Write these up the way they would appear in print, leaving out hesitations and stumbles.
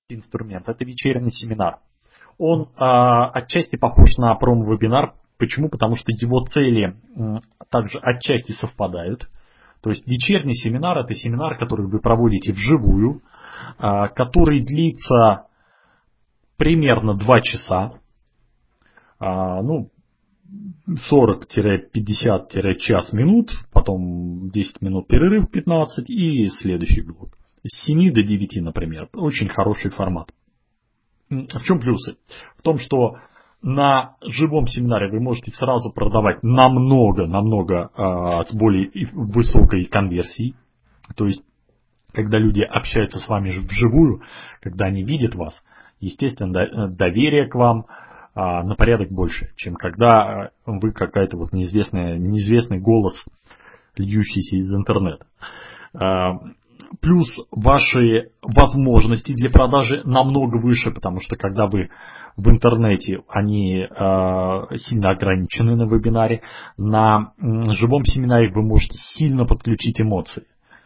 инструмент. Это вечерний семинар. Он отчасти похож на промо-вебинар. Почему? Потому что его цели также отчасти совпадают. То есть вечерний семинар — это семинар, который вы проводите вживую, который длится примерно 2 часа. 40-50-час минут, потом 10 минут перерыв 15 и следующий блок. С 7 до 9, например. Очень хороший формат. В чем плюсы? В том, что на живом семинаре вы можете сразу продавать намного с более высокой конверсией. То есть, когда люди общаются с вами вживую, когда они видят вас, естественно, доверие к вам на порядок больше, чем когда вы какая-то вот неизвестный голос, льющийся из интернета. Плюс ваши возможности для продажи намного выше, потому что когда вы в интернете, они сильно ограничены на вебинаре. На живом семинаре вы можете сильно подключить эмоции.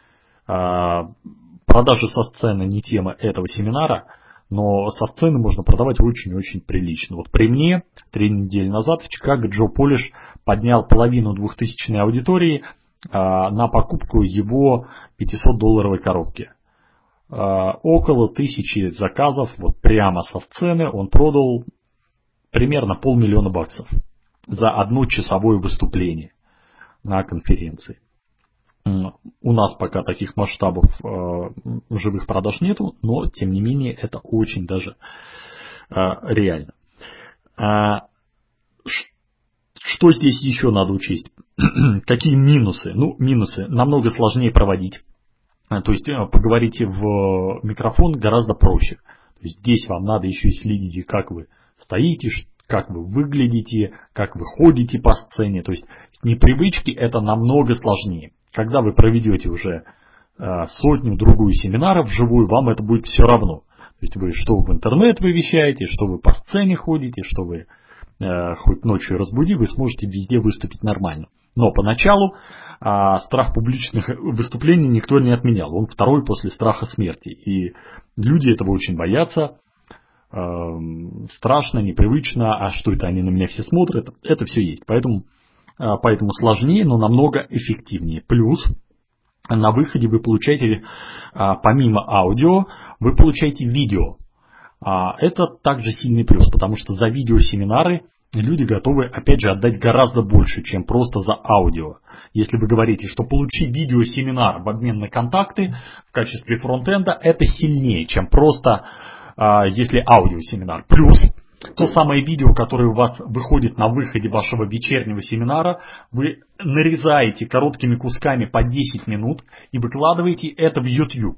Продажи со сцены не тема этого семинара, но со сцены можно продавать очень-очень прилично. Вот при мне 3 недели назад в Чикаго Джо Полиш поднял половину 2000-й аудитории на покупку его $500 коробки. Около 1000 заказов, вот прямо со сцены он продал примерно $500 000 за 1-часовое выступление на конференции. У нас пока таких масштабов живых продаж нету, но тем не менее это очень даже реально. Что здесь еще надо учесть? Какие минусы? Минусы намного сложнее проводить. То есть поговорить в микрофон гораздо проще. То есть здесь вам надо еще и следить, как вы стоите, как вы выглядите, как вы ходите по сцене. То есть с непривычки это намного сложнее. Когда вы проведете уже 100-другую семинаров вживую, вам это будет все равно. То есть вы что в интернет вы вещаете, что вы по сцене ходите, что вы хоть ночью разбуди, вы сможете везде выступить нормально. Но поначалу страх публичных выступлений никто не отменял. Он второй после страха смерти. И люди этого очень боятся. Страшно, непривычно. А что это они на меня все смотрят? Это все есть. Поэтому сложнее, но намного эффективнее. Плюс на выходе вы получаете, помимо аудио, вы получаете видео. Это также сильный плюс, потому что за видеосеминары люди готовы, опять же, отдать гораздо больше, чем просто за аудио. Если вы говорите, что получи видеосеминар в обмен на контакты в качестве фронтенда, это сильнее, чем просто если аудиосеминар. Плюс то самое видео, которое у вас выходит на выходе вашего вечернего семинара, вы нарезаете короткими кусками по 10 минут и выкладываете это в YouTube.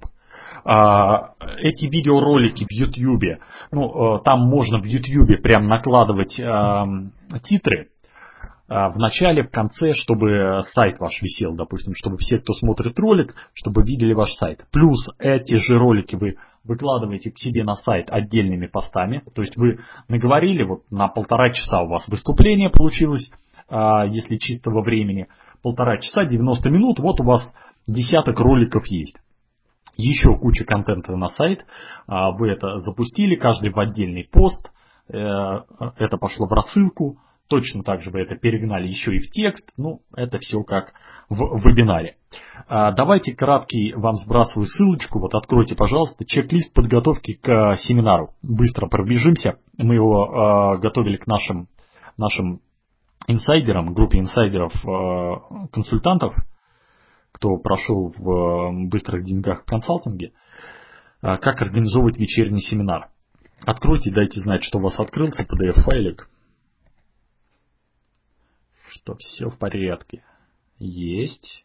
Эти видеоролики в YouTube, там можно в YouTube прям накладывать титры в начале, в конце, чтобы сайт ваш висел, допустим, чтобы все, кто смотрит ролик, чтобы видели ваш сайт. Плюс эти же ролики вы выкладываете к себе на сайт отдельными постами, то есть вы наговорили, вот на 1,5 часа у вас выступление получилось, если чистого времени, 1,5 часа, 90 минут, вот у вас десяток роликов есть. Еще куча контента на сайт, вы это запустили, каждый в отдельный пост, это пошло в рассылку, точно так же вы это перегнали еще и в текст, это все как в вебинаре. Давайте краткий вам сбрасываю ссылочку, вот откройте, пожалуйста, чек-лист подготовки к семинару. Быстро пробежимся, мы его готовили к нашим инсайдерам, группе инсайдеров-консультантов, кто прошел в быстрых деньгах в консалтинге, как организовывать вечерний семинар. Откройте, дайте знать, что у вас открылся PDF-файлик, что все в порядке. Есть.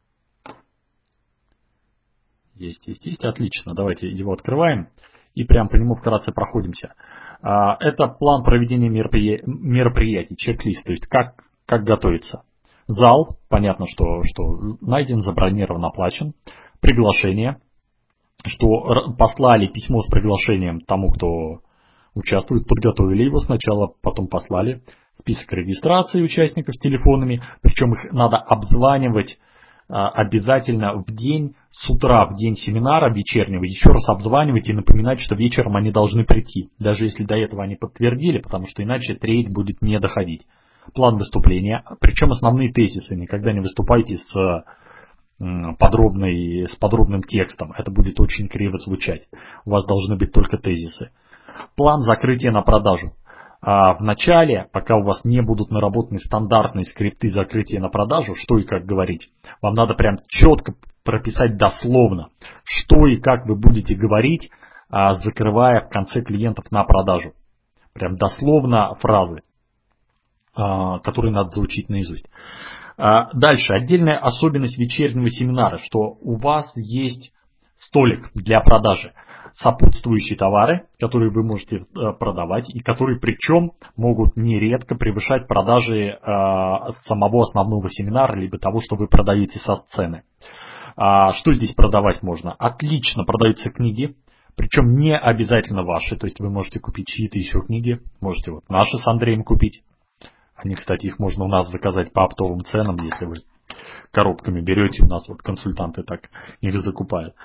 Отлично. Давайте его открываем и прям по нему вкратце проходимся. Это план проведения мероприятий, чек-лист, то есть как готовиться. Зал, понятно, что найден, забронирован, оплачен. Приглашение, что послали письмо с приглашением тому, кто участвует, подготовили его сначала, потом послали. Список регистрации участников с телефонами, причем их надо обзванивать обязательно в день с утра в день семинара вечернего еще раз обзванивать и напоминать, что вечером они должны прийти, даже если до этого они подтвердили, потому что иначе трейд будет не доходить. План выступления, причем основные тезисы, никогда не выступайте с подробным текстом, это будет очень криво звучать, у вас должны быть только тезисы. План закрытия на продажу. В начале, пока у вас не будут наработаны стандартные скрипты закрытия на продажу, что и как говорить, вам надо прям четко прописать дословно, что и как вы будете говорить, закрывая в конце клиентов на продажу. Прям дословно фразы, которые надо заучить наизусть. Дальше, отдельная особенность вечернего семинара, что у вас есть столик для продажи. Сопутствующие товары, которые вы можете продавать и которые причем могут нередко превышать продажи самого основного семинара, либо того, что вы продаете со сцены. Что здесь продавать можно? Отлично продаются книги, причем не обязательно ваши, то есть вы можете купить чьи-то еще книги, можете вот наши с Андреем купить. Они, кстати, их можно у нас заказать по оптовым ценам, если вы коробками берете, у нас вот консультанты так их закупают.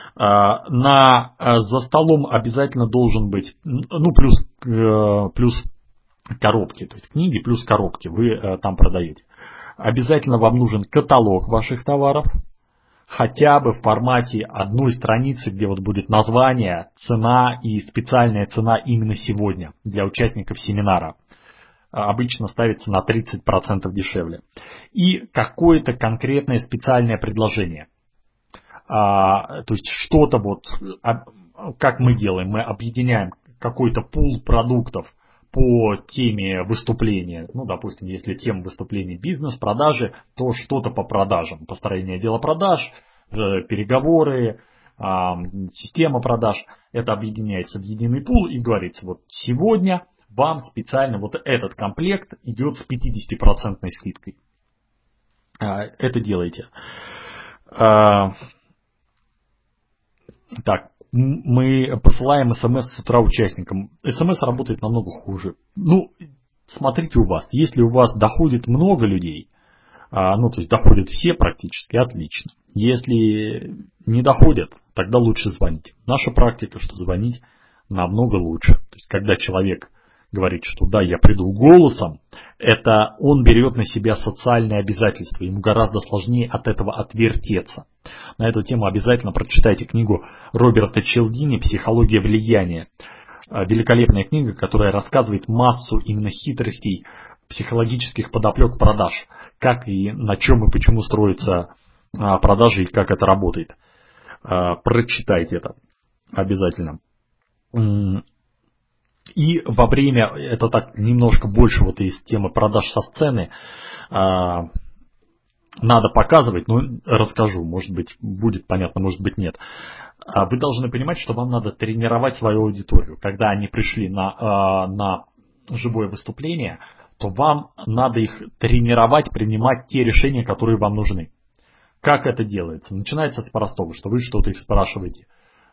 За столом обязательно должен быть, плюс коробки, то есть книги плюс коробки вы там продаете. Обязательно вам нужен каталог ваших товаров, хотя бы в формате одной страницы, где вот будет название, цена и специальная цена именно сегодня для участников семинара. Обычно ставится на 30% дешевле. И какое-то конкретное специальное предложение. То есть что-то вот, как мы делаем, мы объединяем какой-то пул продуктов по теме выступления. Ну, допустим, если тема выступления бизнес, продажи, то что-то по продажам. Построение отдела продаж, переговоры, система продаж. Это объединяется в единый пул и говорится, вот сегодня вам специально вот этот комплект идет с 50% скидкой. Это делайте. Так, мы посылаем смс с утра участникам. СМС работает намного хуже. Ну, смотрите у вас. Если у вас доходит много людей, то есть доходят все практически, отлично. Если не доходят, тогда лучше звонить. Наша практика, что звонить намного лучше. То есть, когда человек говорит, что да, я приду голосом, это он берет на себя социальные обязательства. Ему гораздо сложнее от этого отвертеться. На эту тему обязательно прочитайте книгу Роберта Челдини «Психология влияния». Великолепная книга, которая рассказывает массу именно хитростей психологических подоплек продаж. Как и на чем и почему строятся продажи и как это работает. Прочитайте это обязательно. И во время, это так немножко больше вот из темы продаж со сцены, надо показывать, но расскажу, может быть будет понятно, может быть нет. Вы должны понимать, что вам надо тренировать свою аудиторию. Когда они пришли на живое выступление, то вам надо их тренировать, принимать те решения, которые вам нужны. Как это делается? Начинается с простого, что вы что-то их спрашиваете.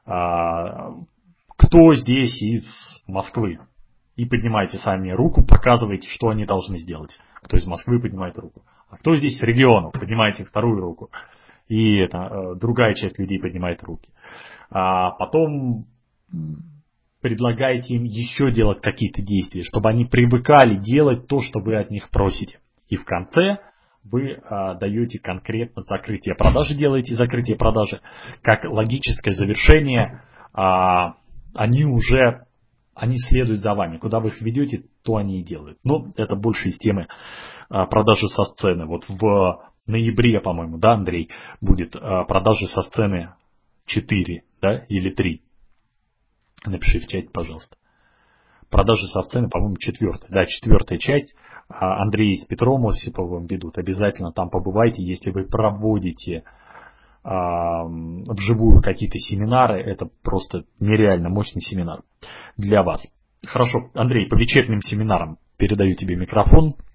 Кто здесь из Москвы? И поднимаете сами руку, показываете, что они должны сделать. Кто из Москвы, поднимает руку. А кто здесь с региона? Поднимаете вторую руку. И другая часть людей поднимает руки. Потом предлагаете им еще делать какие-то действия, чтобы они привыкали делать то, что вы от них просите. И в конце вы даете конкретно закрытие продажи, делаете закрытие продажи. Как логическое завершение, они следуют за вами. Куда вы их ведете, то они и делают. Но это больше из темы продажи со сцены. Вот в ноябре, по-моему, да, Андрей, будет продажи со сцены 4, да, или 3. Напиши в чате, пожалуйста. Продажи со сцены, по-моему, 4. Да, 4 часть. Андрей с Петром Осиповым ведут. Обязательно там побывайте. Если вы проводите вживую какие-то семинары, это просто нереально мощный семинар для вас. Хорошо, Андрей, по вечерним семинарам передаю тебе микрофон.